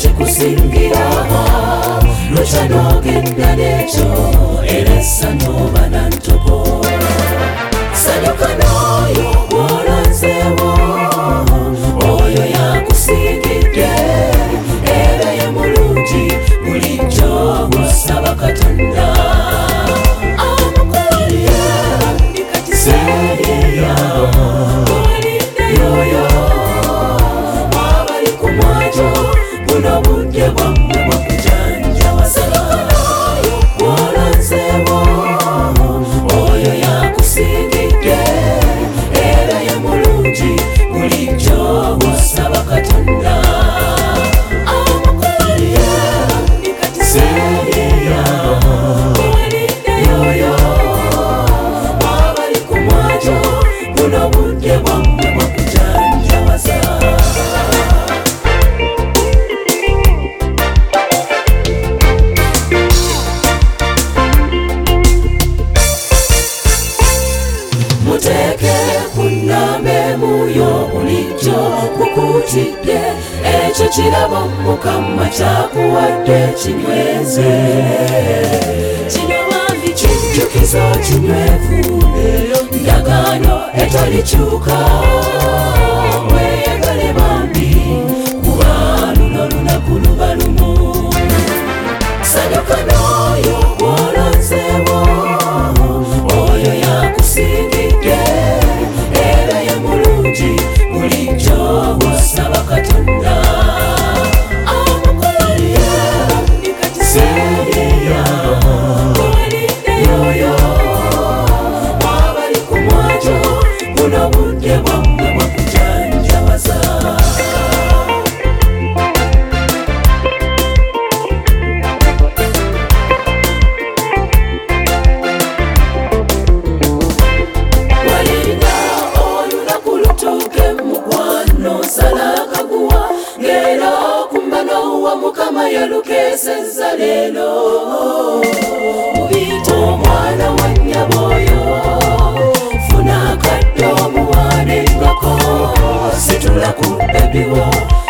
kikusingira lwekyanogenda nekyo era essanyu banantoko sanyuka n'oyo gw'olonzeewo oyo yakusingidde era ye mulungi bulijjo bw'osaba Katonda amukolye ndikati seeyeya olindeyoyo mwabali ku mwajo buno budde bwammwe bwakujanjawaza gw'olonzeewo oyo yakusingidde era ye mulungi bulijjo bw'osaba Katonda amukolye ndikati seeyeya olindeyoyo mwabali ku mwajo buno budde bwammwe bwakujanjawaza muteeke kunnambe muyo bulijjo kukutidde ekyo kirabo Mukama kyakuwadde kinyweze kino bambi kijjukizo kinywevu ndagaano etalikyuka mweyagale bambi kuba luno lunaku luba lumu sanyuka n'oyo gw'olonzeewo oyo yakusingidde era ye mulungi bulijjo bw'osaba Katonda amukolye ndikati seeyeya olindeyoyo mwabali ku mwajo buno budde bwammwe bwakujanjawaza walinga olunaku lutuuke mukwano sala akaguwa ng'era okumbanowa Mukama yalukeesezza leero mubiyita omwana wa nnyabooyo funa akadde omuwaanengako situla ku bebiwo